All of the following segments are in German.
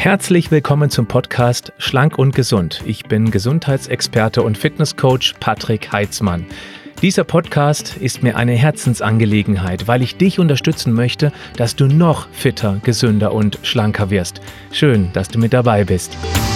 Herzlich willkommen zum Podcast Schlank und Gesund. Ich bin Gesundheitsexperte und Fitnesscoach Patrick Heitzmann. Dieser Podcast ist mir eine Herzensangelegenheit, weil ich dich unterstützen möchte, dass du noch fitter, gesünder und schlanker wirst. Schön, dass du mit dabei bist.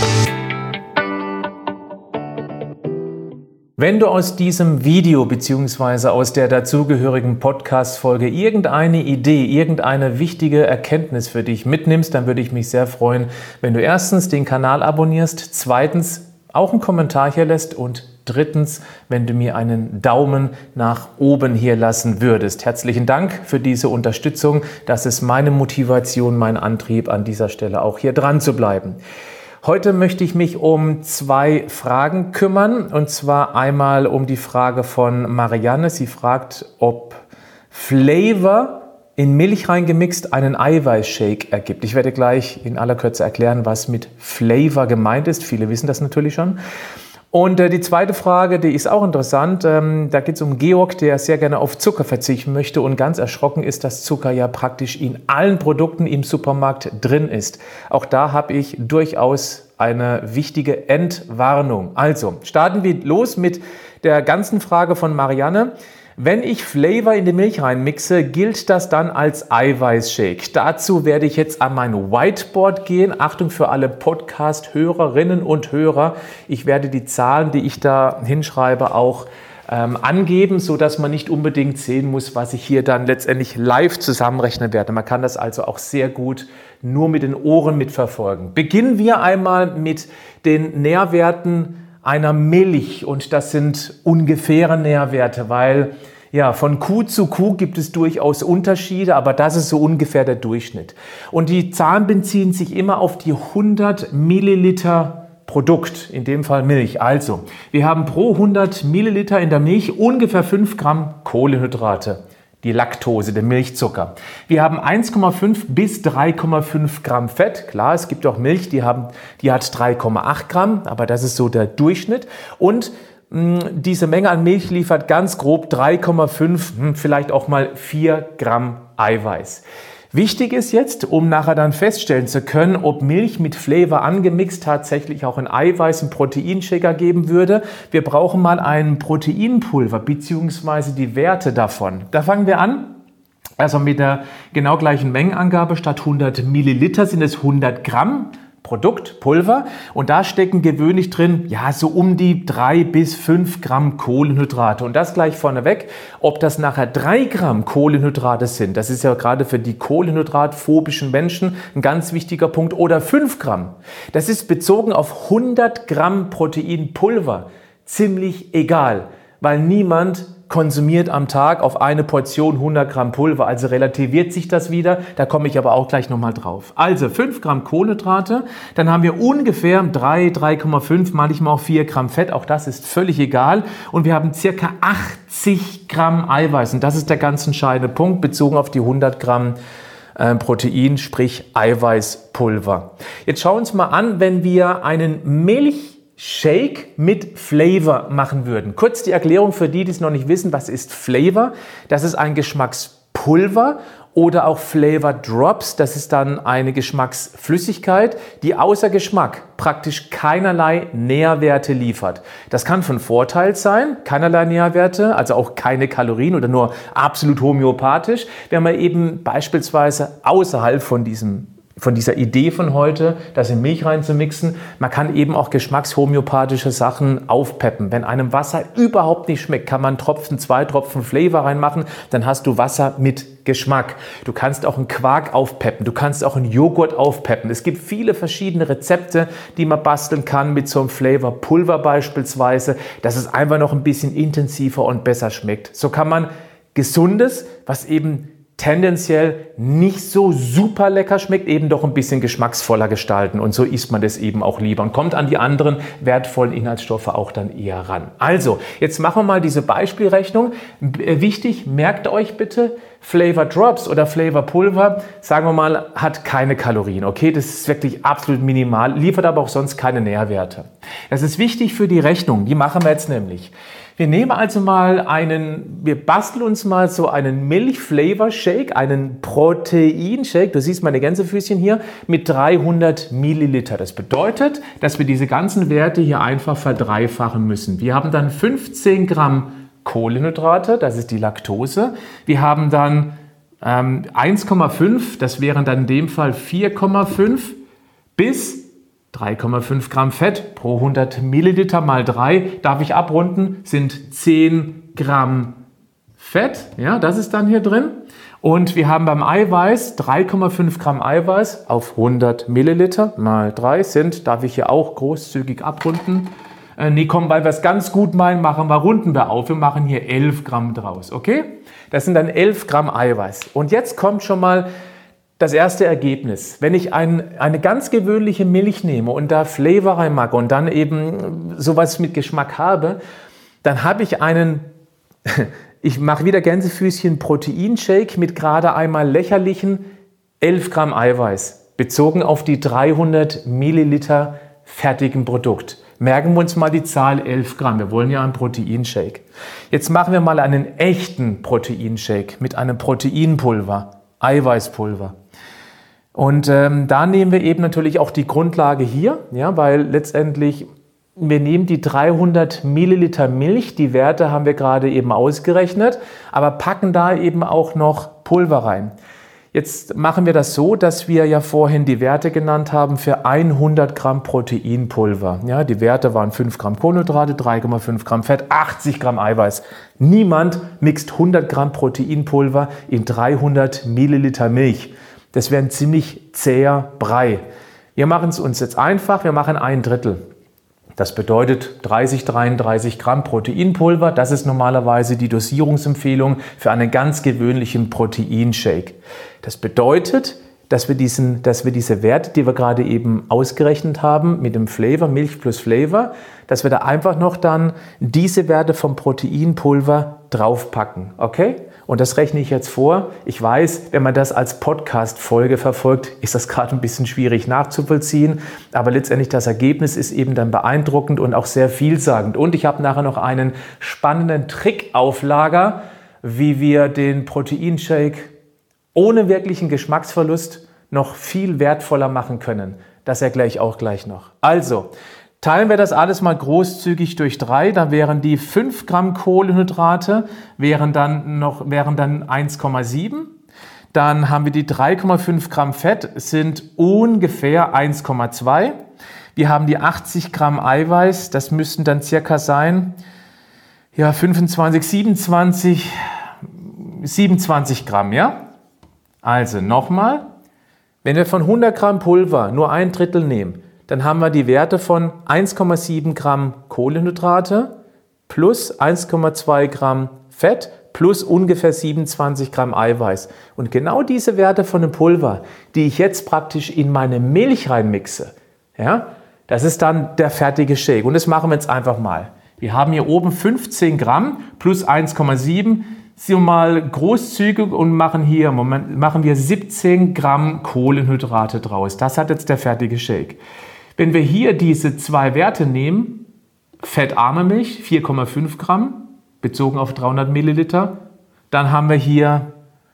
Wenn du aus diesem Video bzw. aus der dazugehörigen Podcast-Folge irgendeine Idee, irgendeine wichtige Erkenntnis für dich mitnimmst, dann würde ich mich sehr freuen, wenn du erstens den Kanal abonnierst, zweitens auch einen Kommentar hier lässt und drittens, wenn du mir einen Daumen nach oben hier lassen würdest. Herzlichen Dank für diese Unterstützung. Das ist meine Motivation, mein Antrieb, an dieser Stelle auch hier dran zu bleiben. Heute möchte ich mich um zwei Fragen kümmern, und zwar einmal um die Frage von Marianne. Sie fragt, ob Flavor in Milch reingemixt einen Eiweißshake ergibt. Ich werde gleich in aller Kürze erklären, was mit Flavor gemeint ist. Viele wissen das natürlich schon. Und die zweite Frage, die ist auch interessant. Da geht es um Georg, der sehr gerne auf Zucker verzichten möchte und ganz erschrocken ist, dass Zucker ja praktisch in allen Produkten im Supermarkt drin ist. Auch da habe ich durchaus eine wichtige Entwarnung. Also, starten wir los mit der ganzen Frage von Marianne. Wenn ich Flavor in die Milch reinmixe, gilt das dann als Eiweißshake? Dazu werde ich jetzt an mein Whiteboard gehen. Achtung für alle Podcast-Hörerinnen und Hörer. Ich werde die Zahlen, die ich da hinschreibe, auch angeben, sodass man nicht unbedingt sehen muss, was ich hier dann letztendlich live zusammenrechnen werde. Man kann das also auch sehr gut nur mit den Ohren mitverfolgen. Beginnen wir einmal mit den Nährwerten einer Milch, und das sind ungefähre Nährwerte, weil ja, von Kuh zu Kuh gibt es durchaus Unterschiede, aber das ist so ungefähr der Durchschnitt. Und die Zahlen beziehen sich immer auf die 100 Milliliter Produkt, in dem Fall Milch. Also, wir haben pro 100 Milliliter in der Milch ungefähr 5 Gramm Kohlenhydrate. Die Laktose, der Milchzucker. Wir haben 1,5 bis 3,5 Gramm Fett. Klar, es gibt auch Milch, die hat 3,8 Gramm, aber das ist so der Durchschnitt. Und diese Menge an Milch liefert ganz grob 3,5, vielleicht auch mal 4 Gramm Eiweiß. Wichtig ist jetzt, um nachher dann feststellen zu können, ob Milch mit Flavor angemixt tatsächlich auch ein Eiweiß- und Proteinshaker geben würde. Wir brauchen mal ein Proteinpulver bzw. die Werte davon. Da fangen wir an. Also mit der genau gleichen Mengenangabe, statt 100 Milliliter sind es 100 Gramm Produkt, Pulver, und da stecken gewöhnlich drin, ja, so um die 3 bis 5 Gramm Kohlenhydrate. Und das gleich vorneweg, ob das nachher 3 Gramm Kohlenhydrate sind, das ist ja gerade für die kohlenhydratphobischen Menschen ein ganz wichtiger Punkt, oder 5 Gramm. Das ist bezogen auf 100 Gramm Proteinpulver ziemlich egal, weil niemand konsumiert am Tag auf eine Portion 100 Gramm Pulver, also relativiert sich das wieder, da komme ich aber auch gleich nochmal drauf. Also 5 Gramm Kohlenhydrate, dann haben wir ungefähr 3,5, manchmal auch 4 Gramm Fett, auch das ist völlig egal, und wir haben circa 80 Gramm Eiweiß, und das ist der ganz entscheidende Punkt, bezogen auf die 100 Gramm Protein, sprich Eiweißpulver. Jetzt schauen wir uns mal an, wenn wir einen Milchshake mit Flavor machen würden. Kurz die Erklärung für die, die es noch nicht wissen, was ist Flavor? Das ist ein Geschmackspulver oder auch Flavor Drops. Das ist dann eine Geschmacksflüssigkeit, die außer Geschmack praktisch keinerlei Nährwerte liefert. Das kann von Vorteil sein, keinerlei Nährwerte, also auch keine Kalorien oder nur absolut homöopathisch, wenn man eben beispielsweise außerhalb von dieser Idee von heute, das in Milch reinzumixen. Man kann eben auch geschmackshomöopathische Sachen aufpeppen. Wenn einem Wasser überhaupt nicht schmeckt, kann man 2 Tropfen Flavor reinmachen, dann hast du Wasser mit Geschmack. Du kannst auch einen Quark aufpeppen, du kannst auch einen Joghurt aufpeppen. Es gibt viele verschiedene Rezepte, die man basteln kann mit so einem Flavorpulver beispielsweise, dass es einfach noch ein bisschen intensiver und besser schmeckt. So kann man Gesundes, was eben tendenziell nicht so super lecker schmeckt, eben doch ein bisschen geschmacksvoller gestalten, und so isst man das eben auch lieber und kommt an die anderen wertvollen Inhaltsstoffe auch dann eher ran. Also, jetzt machen wir mal diese Beispielrechnung. Wichtig, merkt euch bitte, Flavor Drops oder Flavor Pulver, sagen wir mal, hat keine Kalorien, okay? Das ist wirklich absolut minimal, liefert aber auch sonst keine Nährwerte. Das ist wichtig für die Rechnung, die machen wir jetzt nämlich. Wir nehmen also mal wir basteln uns mal so einen Milch-Flavor-Shake, einen Protein-Shake, du siehst meine Gänsefüßchen hier, mit 300 Milliliter. Das bedeutet, dass wir diese ganzen Werte hier einfach verdreifachen müssen. Wir haben dann 15 Gramm Kohlenhydrate, das ist die Laktose. Wir haben dann 1,5, das wären dann in dem Fall 4,5 bis 3,5 Gramm Fett pro 100 Milliliter mal 3, darf ich abrunden, sind 10 Gramm Fett. Ja, das ist dann hier drin. Und wir haben beim Eiweiß 3,5 Gramm Eiweiß auf 100 Milliliter mal 3 sind, darf ich hier auch großzügig abrunden. Nee, komm, weil wir es ganz gut meinen, runden wir auf. Wir machen hier 11 Gramm draus, okay? Das sind dann 11 Gramm Eiweiß. Und jetzt kommt schon mal das erste Ergebnis. Wenn ich eine ganz gewöhnliche Milch nehme und da Flavor reinmache und dann eben sowas mit Geschmack habe, dann habe ich ich mache wieder Gänsefüßchen Proteinshake mit gerade einmal lächerlichen 11 Gramm Eiweiß, bezogen auf die 300 Milliliter fertigen Produkt. Merken wir uns mal die Zahl 11 Gramm. Wir wollen ja einen Proteinshake. Jetzt machen wir mal einen echten Proteinshake mit einem Proteinpulver, Eiweißpulver. Und da nehmen wir eben natürlich auch die Grundlage hier, ja, weil letztendlich wir nehmen die 300 Milliliter Milch, die Werte haben wir gerade eben ausgerechnet, aber packen da eben auch noch Pulver rein. Jetzt machen wir das so, dass wir ja vorhin die Werte genannt haben für 100 Gramm Proteinpulver. Ja, die Werte waren 5 Gramm Kohlenhydrate, 3,5 Gramm Fett, 80 Gramm Eiweiß. Niemand mixt 100 Gramm Proteinpulver in 300 Milliliter Milch. Das wäre ein ziemlich zäher Brei. Wir machen es uns jetzt einfach, wir machen 1/3. Das bedeutet 33 Gramm Proteinpulver. Das ist normalerweise die Dosierungsempfehlung für einen ganz gewöhnlichen Proteinshake. Das bedeutet, dass wir diese Werte, die wir gerade eben ausgerechnet haben, mit dem Flavor, Milch plus Flavor, dass wir da einfach noch dann diese Werte vom Proteinpulver draufpacken. Okay? Und das rechne ich jetzt vor. Ich weiß, wenn man das als Podcast-Folge verfolgt, ist das gerade ein bisschen schwierig nachzuvollziehen. Aber letztendlich das Ergebnis ist eben dann beeindruckend und auch sehr vielsagend. Und ich habe nachher noch einen spannenden Trick auf Lager, wie wir den Proteinshake ohne wirklichen Geschmacksverlust noch viel wertvoller machen können. Das erkläre ich auch gleich noch. Also, teilen wir das alles mal großzügig durch 3, dann wären die 5 Gramm Kohlenhydrate, wären dann 1,7. Dann haben wir die 3,5 Gramm Fett, sind ungefähr 1,2. Wir haben die 80 Gramm Eiweiß, das müssten dann circa sein, ja 27 Gramm, ja? Also nochmal, wenn wir von 100 Gramm Pulver nur 1/3 nehmen, dann haben wir die Werte von 1,7 Gramm Kohlenhydrate plus 1,2 Gramm Fett plus ungefähr 27 Gramm Eiweiß. Und genau diese Werte von dem Pulver, die ich jetzt praktisch in meine Milch reinmixe, ja, das ist dann der fertige Shake. Und das machen wir jetzt einfach mal. Wir haben hier oben 15 Gramm plus 1,7. Sind wir mal großzügig und machen wir 17 Gramm Kohlenhydrate draus. Das hat jetzt der fertige Shake. Wenn wir hier diese zwei Werte nehmen, fettarme Milch 4,5 Gramm, bezogen auf 300 Milliliter, dann haben wir hier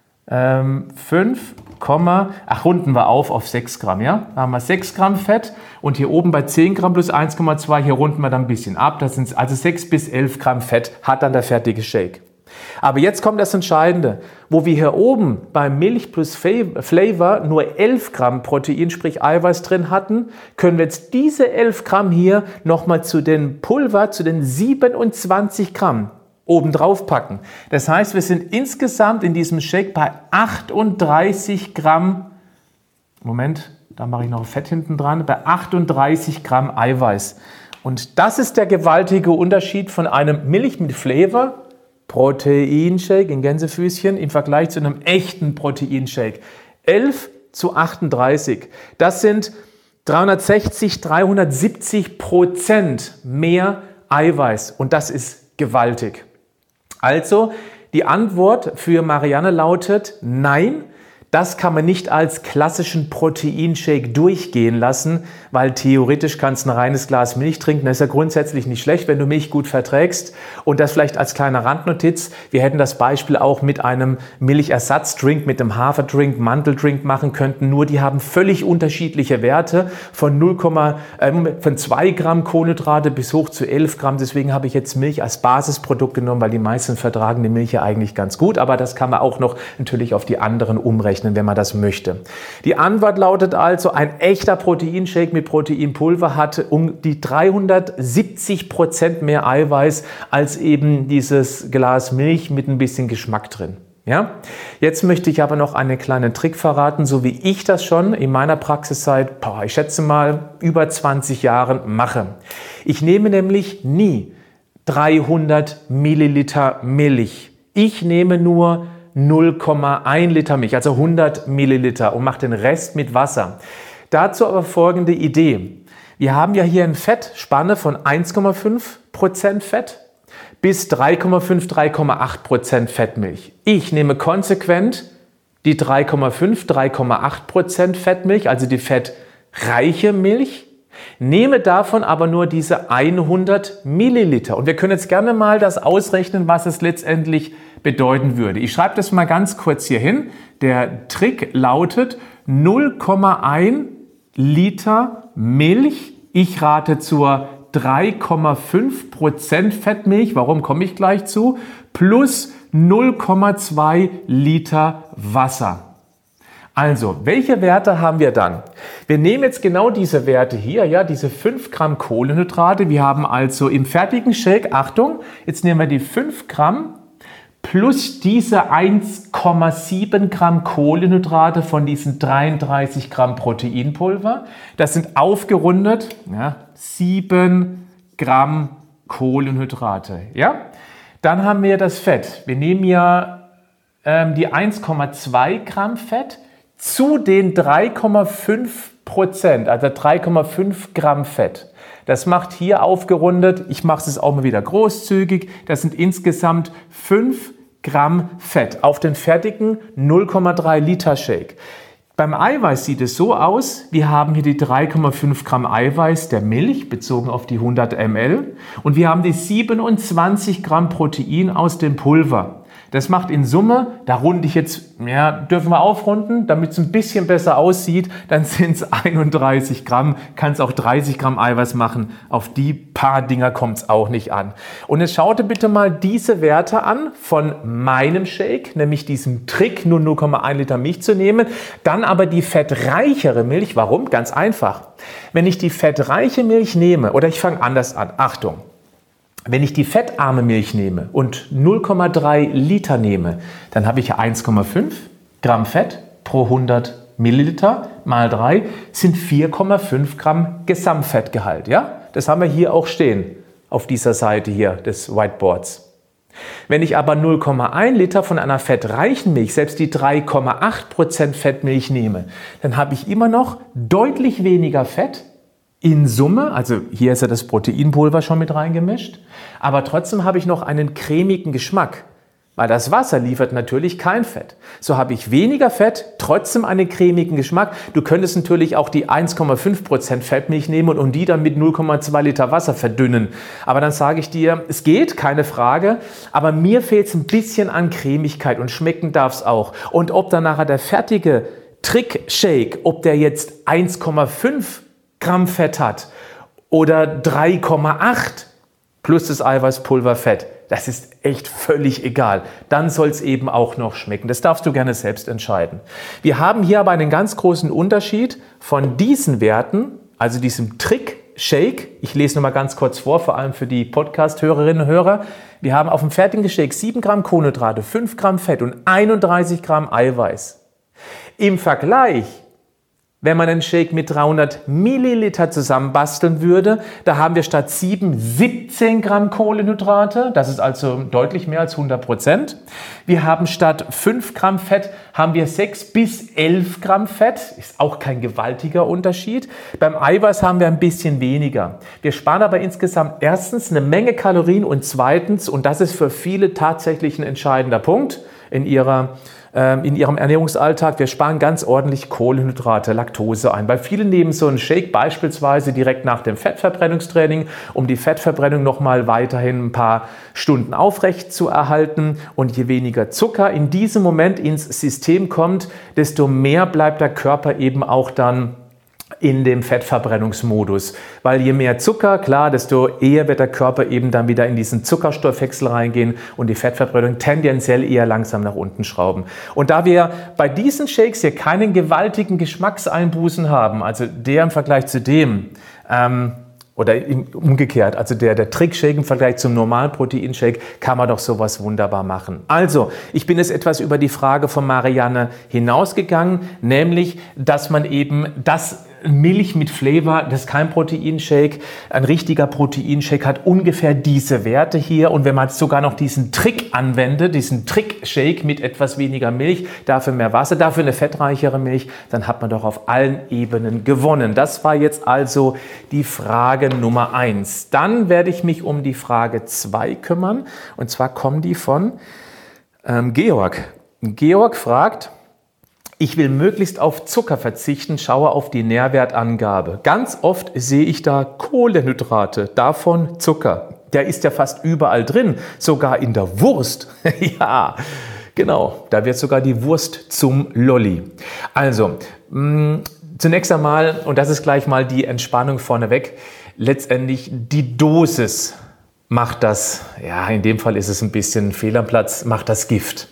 runden wir auf 6 Gramm, ja? Da haben wir 6 Gramm Fett und hier oben bei 10 Gramm plus 1,2, hier runden wir dann ein bisschen ab. Das sind also 6 bis 11 Gramm Fett, hat dann der fertige Shake. Aber jetzt kommt das Entscheidende. Wo wir hier oben beim Milch plus Flavor nur 11 Gramm Protein, sprich Eiweiß drin hatten, können wir jetzt diese 11 Gramm hier nochmal zu den Pulver, zu den 27 Gramm oben drauf packen. Das heißt, wir sind insgesamt in diesem Shake bei 38 Gramm, Moment, da mache ich noch Fett hinten dran, bei 38 Gramm Eiweiß. Und das ist der gewaltige Unterschied von einem Milch mit Flavor, Proteinshake in Gänsefüßchen im Vergleich zu einem echten Proteinshake. 11 zu 38. Das sind 370% mehr Eiweiß und das ist gewaltig. Also die Antwort für Marianne lautet nein. Das kann man nicht als klassischen Proteinshake durchgehen lassen, weil theoretisch kannst du ein reines Glas Milch trinken. Das ist ja grundsätzlich nicht schlecht, wenn du Milch gut verträgst. Und das vielleicht als kleine Randnotiz. Wir hätten das Beispiel auch mit einem Milchersatzdrink, mit einem Haferdrink, Mandeldrink machen könnten. Nur die haben völlig unterschiedliche Werte von 2 Gramm Kohlenhydrate bis hoch zu 11 Gramm. Deswegen habe ich jetzt Milch als Basisprodukt genommen, weil die meisten vertragen die Milch ja eigentlich ganz gut. Aber das kann man auch noch natürlich auf die anderen umrechnen, wenn man das möchte. Die Antwort lautet also, ein echter Proteinshake mit Proteinpulver hat um die 370% mehr Eiweiß als eben dieses Glas Milch mit ein bisschen Geschmack drin. Ja? Jetzt möchte ich aber noch einen kleinen Trick verraten, so wie ich das schon in meiner Praxis seit, ich schätze mal, über 20 Jahren mache. Ich nehme nämlich nie 300 Milliliter Milch. Ich nehme nur 0,1 Liter Milch, also 100 Milliliter und mache den Rest mit Wasser. Dazu aber folgende Idee. Wir haben ja hier eine Fettspanne von 1,5% Fett bis 3,5, 3,8% Fettmilch. Ich nehme konsequent die 3,5, 3,8% Fettmilch, also die fettreiche Milch, nehme davon aber nur diese 100 Milliliter. Und wir können jetzt gerne mal das ausrechnen, was es letztendlich bedeuten würde. Ich schreibe das mal ganz kurz hier hin. Der Trick lautet 0,1 Liter Milch. Ich rate zur 3,5% Fettmilch. Warum komme ich gleich zu? Plus 0,2 Liter Wasser. Also, welche Werte haben wir dann? Wir nehmen jetzt genau diese Werte hier, ja, diese 5 Gramm Kohlenhydrate. Wir haben also im fertigen Shake, Achtung, jetzt nehmen wir die 5 Gramm plus diese 1,7 Gramm Kohlenhydrate von diesen 33 Gramm Proteinpulver. Das sind aufgerundet 7 Gramm Kohlenhydrate. Ja? Dann haben wir das Fett. Wir nehmen ja die 1,2 Gramm Fett zu den 3,5%, also 3,5 Gramm Fett. Das macht hier aufgerundet, ich mache es auch mal wieder großzügig, das sind insgesamt 5 Gramm Fett auf den fertigen 0,3 Liter Shake. Beim Eiweiß sieht es so aus, wir haben hier die 3,5 Gramm Eiweiß der Milch bezogen auf die 100 ml und wir haben die 27 Gramm Protein aus dem Pulver. Das macht in Summe, da runde ich jetzt, dürfen wir aufrunden, damit es ein bisschen besser aussieht, dann sind es 31 Gramm, kann es auch 30 Gramm Eiweiß machen. Auf die paar Dinger kommt es auch nicht an. Und jetzt schaut ihr bitte mal diese Werte an von meinem Shake, nämlich diesem Trick, nur 0,1 Liter Milch zu nehmen, dann aber die fettreichere Milch. Warum? Ganz einfach. Wenn ich die fettreiche Milch nehme, oder ich fange anders an, Achtung. Wenn ich die fettarme Milch nehme und 0,3 Liter nehme, dann habe ich 1,5 Gramm Fett pro 100 Milliliter mal 3 sind 4,5 Gramm Gesamtfettgehalt. Ja? Das haben wir hier auch stehen auf dieser Seite hier des Whiteboards. Wenn ich aber 0,1 Liter von einer fettreichen Milch, selbst die 3,8% Fettmilch nehme, dann habe ich immer noch deutlich weniger Fett. In Summe, also hier ist ja das Proteinpulver schon mit reingemischt, aber trotzdem habe ich noch einen cremigen Geschmack, weil das Wasser liefert natürlich kein Fett. So habe ich weniger Fett, trotzdem einen cremigen Geschmack. Du könntest natürlich auch die 1,5% Fettmilch nehmen und die dann mit 0,2 Liter Wasser verdünnen. Aber dann sage ich dir, es geht, keine Frage, aber mir fehlt es ein bisschen an Cremigkeit und schmecken darf es auch. Und ob dann nachher der fertige Trick-Shake, ob der jetzt 1,5 Gramm Fett hat oder 3,8 plus das Eiweißpulver Fett, das ist echt völlig egal. Dann soll es eben auch noch schmecken. Das darfst du gerne selbst entscheiden. Wir haben hier aber einen ganz großen Unterschied von diesen Werten, also diesem Trick-Shake. Ich lese noch mal ganz kurz vor, vor allem für die Podcast-Hörerinnen und Hörer. Wir haben auf dem fertigen Shake 7 Gramm Kohlenhydrate, 5 Gramm Fett und 31 Gramm Eiweiß. Im Vergleich, wenn man einen Shake mit 300 Milliliter zusammenbasteln würde, da haben wir statt 7 17 Gramm Kohlenhydrate. Das ist also deutlich mehr als 100%. Wir haben statt 5 Gramm Fett haben wir 6 bis 11 Gramm Fett. Ist auch kein gewaltiger Unterschied. Beim Eiweiß haben wir ein bisschen weniger. Wir sparen aber insgesamt erstens eine Menge Kalorien und zweitens, und das ist für viele tatsächlich ein entscheidender Punkt, in ihrem Ernährungsalltag. Wir sparen ganz ordentlich Kohlenhydrate, Laktose ein. Weil viele nehmen so einen Shake beispielsweise direkt nach dem Fettverbrennungstraining, um die Fettverbrennung nochmal weiterhin ein paar Stunden aufrecht zu erhalten. Und je weniger Zucker in diesem Moment ins System kommt, desto mehr bleibt der Körper eben auch dann in dem Fettverbrennungsmodus. Weil je mehr Zucker, klar, desto eher wird der Körper eben dann wieder in diesen Zuckerstoffwechsel reingehen und die Fettverbrennung tendenziell eher langsam nach unten schrauben. Und da wir bei diesen Shakes hier keinen gewaltigen Geschmackseinbußen haben, also der im Vergleich zu dem, oder umgekehrt, also der Trick-Shake im Vergleich zum normalen Proteinshake, kann man doch sowas wunderbar machen. Also, ich bin jetzt etwas über die Frage von Marianne hinausgegangen, nämlich, dass man eben das Milch mit Flavor, das ist kein Proteinshake. Ein richtiger Proteinshake hat ungefähr diese Werte hier. Und wenn man sogar noch diesen Trick anwendet, diesen Trick-Shake mit etwas weniger Milch, dafür mehr Wasser, dafür eine fettreichere Milch, dann hat man doch auf allen Ebenen gewonnen. Das war jetzt also die Frage Nummer 1. Dann werde ich mich um die Frage 2 kümmern. Und zwar kommen die von Georg. Georg fragt: Ich will möglichst auf Zucker verzichten, schaue auf die Nährwertangabe. Ganz oft sehe ich da Kohlenhydrate, davon Zucker. Der ist ja fast überall drin, sogar in der Wurst. Ja, genau, da wird sogar die Wurst zum Lolli. Also, zunächst einmal, und das ist gleich mal die Entspannung vorneweg, letztendlich die Dosis macht das, ja, in dem Fall ist es ein bisschen fehl am Platz, macht das Gift.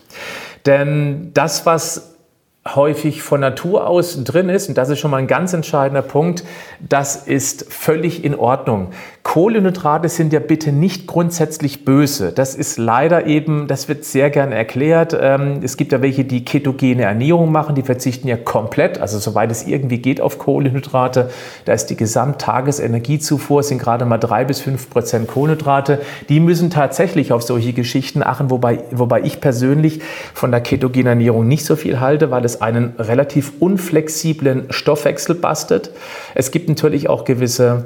Denn das, was häufig von Natur aus drin ist, und das ist schon mal ein ganz entscheidender Punkt, das ist völlig in Ordnung. Kohlenhydrate sind ja bitte nicht grundsätzlich böse. Das ist leider eben, das wird sehr gerne erklärt. Es gibt ja welche, die ketogene Ernährung machen, die verzichten ja komplett, also soweit es irgendwie geht, auf Kohlenhydrate. Da ist die Gesamttagesenergiezufuhr, sind gerade mal 3-5% Kohlenhydrate. Die müssen tatsächlich auf solche Geschichten achten, wobei ich persönlich von der ketogenen Ernährung nicht so viel halte, weil es einen relativ unflexiblen Stoffwechsel bastet. Es gibt natürlich auch gewisse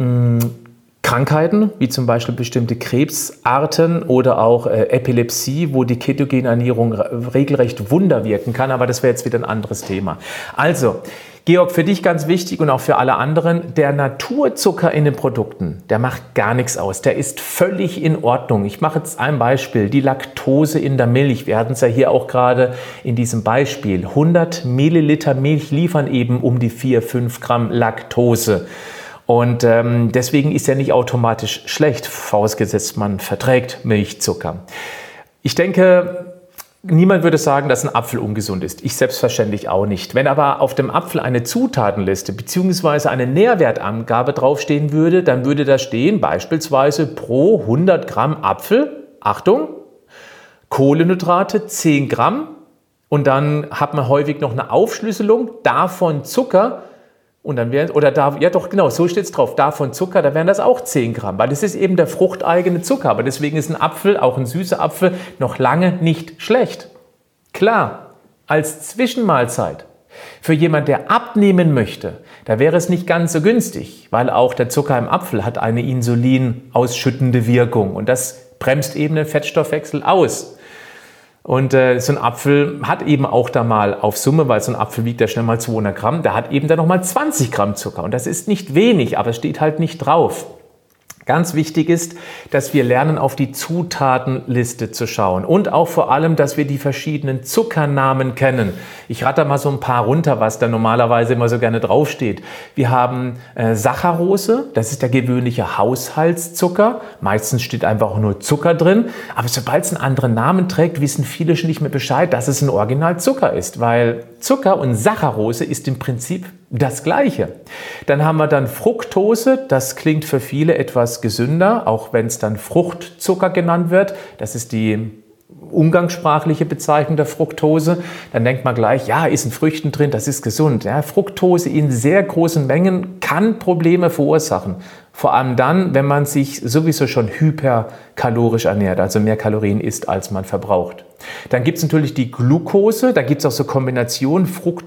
Krankheiten, wie zum Beispiel bestimmte Krebsarten oder auch Epilepsie, wo die ketogene Ernährung regelrecht Wunder wirken kann, aber das wäre jetzt wieder ein anderes Thema. Also, Georg, für dich ganz wichtig und auch für alle anderen, der Naturzucker in den Produkten, der macht gar nichts aus, der ist völlig in Ordnung. Ich mache jetzt ein Beispiel, die Laktose in der Milch. Wir hatten es ja hier auch gerade in diesem Beispiel. 100 Milliliter Milch liefern eben um die 4-5 Gramm Laktose. Und deswegen ist er nicht automatisch schlecht, vorausgesetzt man verträgt Milchzucker. Ich denke, niemand würde sagen, dass ein Apfel ungesund ist. Ich selbstverständlich auch nicht. Wenn aber auf dem Apfel eine Zutatenliste bzw. eine Nährwertangabe draufstehen würde, dann würde da stehen beispielsweise pro 100 Gramm Apfel, Achtung, Kohlenhydrate 10 Gramm und dann hat man häufig noch eine Aufschlüsselung, davon Zucker. Und dann wären, oder da, ja doch genau, so steht es drauf, davon Zucker, da wären das auch 10 Gramm, weil das ist eben der fruchteigene Zucker. Aber deswegen ist ein Apfel, auch ein süßer Apfel, noch lange nicht schlecht. Klar, als Zwischenmahlzeit. Für jemand, der abnehmen möchte, da wäre es nicht ganz so günstig, weil auch der Zucker im Apfel hat eine insulinausschüttende Wirkung und das bremst eben den Fettstoffwechsel aus. Und so ein Apfel hat eben auch da mal auf Summe, weil so ein Apfel wiegt ja schnell mal 200 Gramm, der hat eben dann nochmal 20 Gramm Zucker. Und das ist nicht wenig, aber es steht halt nicht drauf. Ganz wichtig ist, dass wir lernen, auf die Zutatenliste zu schauen und auch vor allem, dass wir die verschiedenen Zuckernamen kennen. Ich rate mal so ein paar runter, was da normalerweise immer so gerne draufsteht. Wir haben Saccharose, das ist der gewöhnliche Haushaltszucker. Meistens steht einfach auch nur Zucker drin. Aber sobald es einen anderen Namen trägt, wissen viele schon nicht mehr Bescheid, dass es ein Originalzucker ist, weil Zucker und Saccharose ist im Prinzip das Gleiche. Dann haben wir dann Fructose, das klingt für viele etwas gesünder, auch wenn es dann Fruchtzucker genannt wird. Das ist die umgangssprachliche Bezeichnung der Fructose. Dann denkt man gleich, ja, ist in Früchten drin, das ist gesund. Ja, Fructose in sehr großen Mengen kann Probleme verursachen. Vor allem dann, wenn man sich sowieso schon hyperkalorisch ernährt, also mehr Kalorien isst, als man verbraucht. Dann gibt es natürlich die Glucose, da gibt es auch so Kombinationen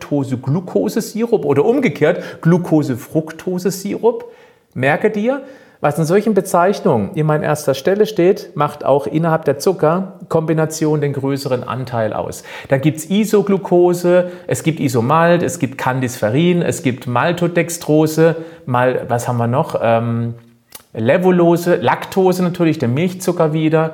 Fructose-Glucose-Sirup oder umgekehrt Glucose-Fructose-Sirup. Merke dir, Was in solchen Bezeichnungen immer an erster Stelle steht, macht auch innerhalb der Zuckerkombination den größeren Anteil aus. Da gibt es Isoglucose, es gibt Isomalt, es gibt Candisferin, es gibt Maltodextrose, was haben wir noch? Levulose, Laktose natürlich, der Milchzucker wieder.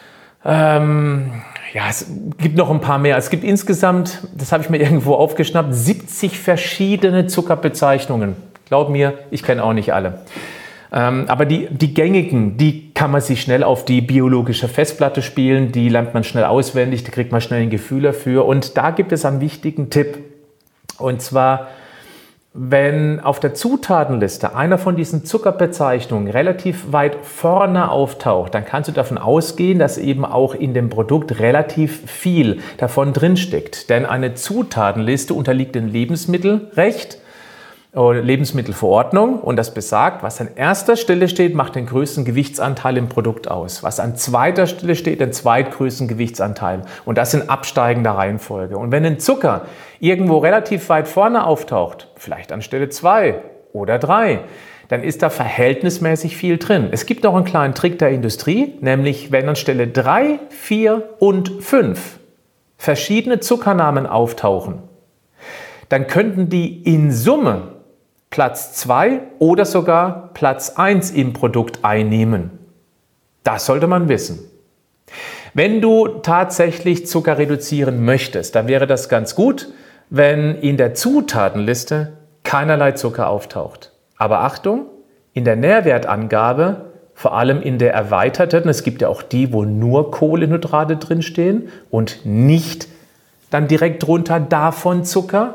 Es gibt noch ein paar mehr. Es gibt insgesamt, das habe ich mir irgendwo aufgeschnappt, 70 verschiedene Zuckerbezeichnungen. Glaub mir, ich kenne auch nicht alle. Aber die gängigen, die kann man sich schnell auf die biologische Festplatte spielen, die lernt man schnell auswendig, da kriegt man schnell ein Gefühl dafür. Und da gibt es einen wichtigen Tipp. Und zwar, wenn auf der Zutatenliste einer von diesen Zuckerbezeichnungen relativ weit vorne auftaucht, dann kannst du davon ausgehen, dass eben auch in dem Produkt relativ viel davon drinsteckt. Denn eine Zutatenliste unterliegt dem Lebensmittelrecht oder Lebensmittelverordnung und das besagt, was an erster Stelle steht, macht den größten Gewichtsanteil im Produkt aus. Was an zweiter Stelle steht, den zweitgrößten Gewichtsanteil. Und das in absteigender Reihenfolge. Und wenn ein Zucker irgendwo relativ weit vorne auftaucht, vielleicht an Stelle 2 oder 3, dann ist da verhältnismäßig viel drin. Es gibt noch einen kleinen Trick der Industrie, nämlich wenn an Stelle 3, 4 und 5 verschiedene Zuckernamen auftauchen, dann könnten die in Summe Platz 2 oder sogar Platz 1 im Produkt einnehmen. Das sollte man wissen. Wenn du tatsächlich Zucker reduzieren möchtest, dann wäre das ganz gut, wenn in der Zutatenliste keinerlei Zucker auftaucht. Aber Achtung, in der Nährwertangabe, vor allem in der erweiterten, es gibt ja auch die, wo nur Kohlenhydrate drinstehen und nicht dann direkt drunter davon Zucker,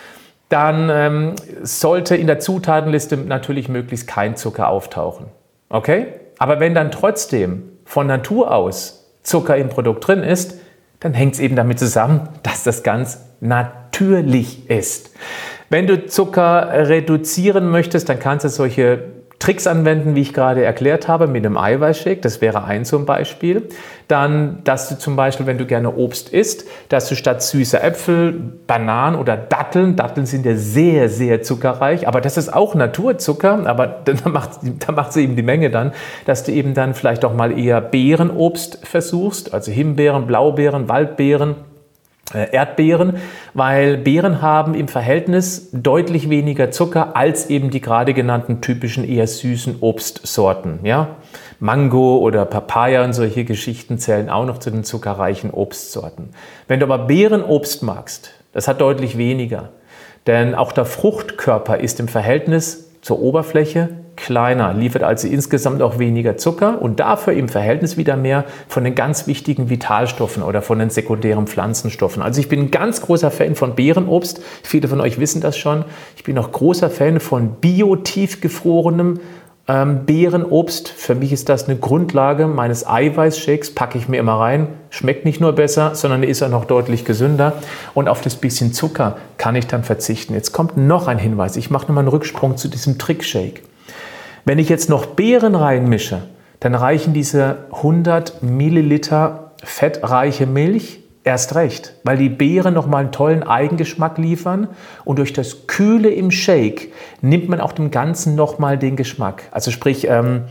dann sollte in der Zutatenliste natürlich möglichst kein Zucker auftauchen. Okay? Aber wenn dann trotzdem von Natur aus Zucker im Produkt drin ist, dann hängt es eben damit zusammen, dass das ganz natürlich ist. Wenn du Zucker reduzieren möchtest, dann kannst du solche Tricks anwenden, wie ich gerade erklärt habe, mit einem Eiweißshake. Das wäre ein zum Beispiel. Dann, dass du zum Beispiel, wenn du gerne Obst isst, dass du statt süßer Äpfel, Bananen oder Datteln sind ja sehr, sehr zuckerreich, aber das ist auch Naturzucker, aber da macht sie eben die Menge dann, dass du eben dann vielleicht auch mal eher Beerenobst versuchst, also Himbeeren, Blaubeeren, Waldbeeren, Erdbeeren, weil Beeren haben im Verhältnis deutlich weniger Zucker als eben die gerade genannten typischen eher süßen Obstsorten. Ja? Mango oder Papaya und solche Geschichten zählen auch noch zu den zuckerreichen Obstsorten. Wenn du aber Beerenobst magst, das hat deutlich weniger, denn auch der Fruchtkörper ist im Verhältnis zur Oberfläche kleiner, liefert also insgesamt auch weniger Zucker und dafür im Verhältnis wieder mehr von den ganz wichtigen Vitalstoffen oder von den sekundären Pflanzenstoffen. Also ich bin ein ganz großer Fan von Beerenobst. Viele von euch wissen das schon. Ich bin auch großer Fan von bio-tiefgefrorenem Beerenobst. Für mich ist das eine Grundlage meines Eiweißshakes, packe ich mir immer rein. Schmeckt nicht nur besser, sondern ist auch noch deutlich gesünder. Und auf das bisschen Zucker kann ich dann verzichten. Jetzt kommt noch ein Hinweis. Ich mache nochmal einen Rücksprung zu diesem Trickshake. Wenn ich jetzt noch Beeren reinmische, dann reichen diese 100 Milliliter fettreiche Milch erst recht, weil die Beeren nochmal einen tollen Eigengeschmack liefern und durch das Kühle im Shake nimmt man auch dem Ganzen nochmal den Geschmack. Also sprich,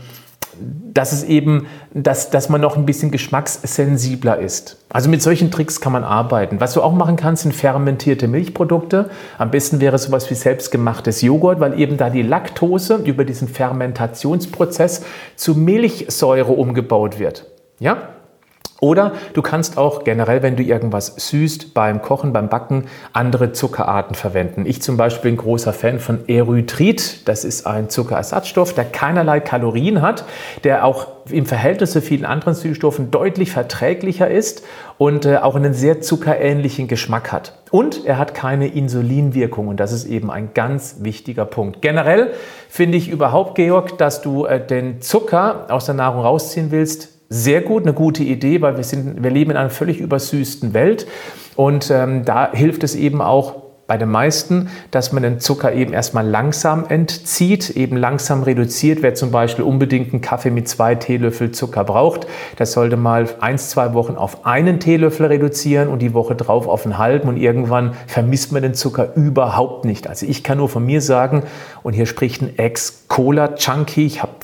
dass man noch ein bisschen geschmackssensibler ist. Also mit solchen Tricks kann man arbeiten. Was du auch machen kannst, sind fermentierte Milchprodukte. Am besten wäre sowas wie selbstgemachtes Joghurt, weil eben da die Laktose über diesen Fermentationsprozess zu Milchsäure umgebaut wird. Ja? Oder du kannst auch generell, wenn du irgendwas süßt, beim Kochen, beim Backen, andere Zuckerarten verwenden. Ich zum Beispiel bin großer Fan von Erythrit. Das ist ein Zuckerersatzstoff, der keinerlei Kalorien hat, der auch im Verhältnis zu vielen anderen Süßstoffen deutlich verträglicher ist und auch einen sehr zuckerähnlichen Geschmack hat. Und er hat keine Insulinwirkung und das ist eben ein ganz wichtiger Punkt. Generell finde ich überhaupt, Georg, dass du den Zucker aus der Nahrung rausziehen willst, sehr gut, eine gute Idee, weil wir leben in einer völlig übersüßten Welt und da hilft es eben auch bei den meisten, dass man den Zucker eben erstmal langsam entzieht, eben langsam reduziert. Wer zum Beispiel unbedingt einen Kaffee mit 2 Teelöffel Zucker braucht, das sollte mal 1-2 Wochen auf 1 Teelöffel reduzieren und die Woche drauf auf einen halben und irgendwann vermisst man den Zucker überhaupt nicht. Also ich kann nur von mir sagen, und hier spricht ein Ex-Cola-Junkie, ich habe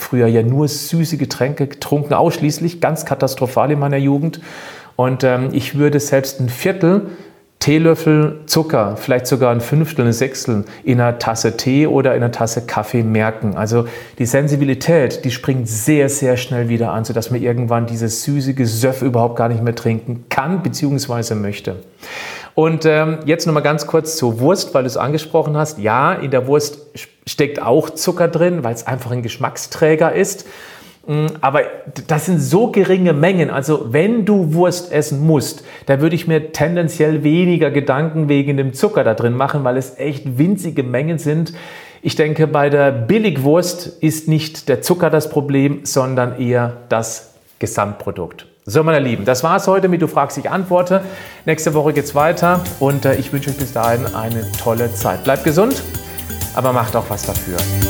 früher ja nur süße Getränke getrunken, ausschließlich, ganz katastrophal in meiner Jugend. Und ich würde selbst ein Viertel Teelöffel Zucker, vielleicht sogar ein Fünftel, ein Sechstel in einer Tasse Tee oder in einer Tasse Kaffee merken. Also die Sensibilität, die springt sehr, sehr schnell wieder an, sodass man irgendwann dieses süße Gesöff überhaupt gar nicht mehr trinken kann bzw. möchte. Und jetzt nochmal ganz kurz zur Wurst, weil du es angesprochen hast. Ja, in der Wurst steckt auch Zucker drin, weil es einfach ein Geschmacksträger ist. Aber das sind so geringe Mengen, also wenn du Wurst essen musst, da würde ich mir tendenziell weniger Gedanken wegen dem Zucker da drin machen, weil es echt winzige Mengen sind. Ich denke, bei der Billigwurst ist nicht der Zucker das Problem, sondern eher das Gesamtprodukt. So, meine Lieben, das war's heute mit Du fragst, ich antworte. Nächste Woche geht's weiter und ich wünsche euch bis dahin eine tolle Zeit. Bleibt gesund, aber macht auch was dafür.